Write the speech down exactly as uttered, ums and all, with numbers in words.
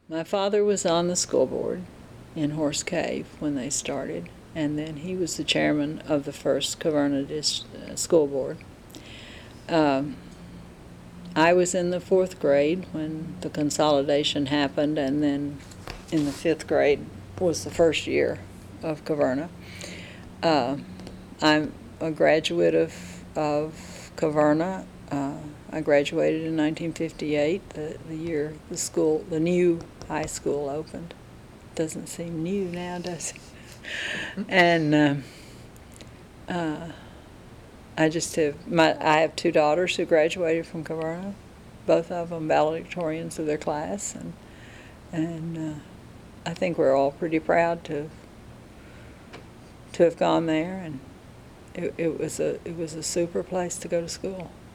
My father was on the school board in Horse Cave when they started, and then he was the chairman of the first Caverna dis- uh, school board. Um, I was in the fourth grade when the consolidation happened, and then in the fifth grade was the first year of Caverna. Uh, I'm a graduate of, of Caverna. Uh, I graduated in nineteen fifty-eight, the, the year the school, the new high school opened. Doesn't seem new now, does it? And um, uh, I just have my I have two daughters who graduated from Caverna, both of them valedictorians of their class, and and uh, I think we're all pretty proud to to have gone there, and it, it was a it was a super place to go to school.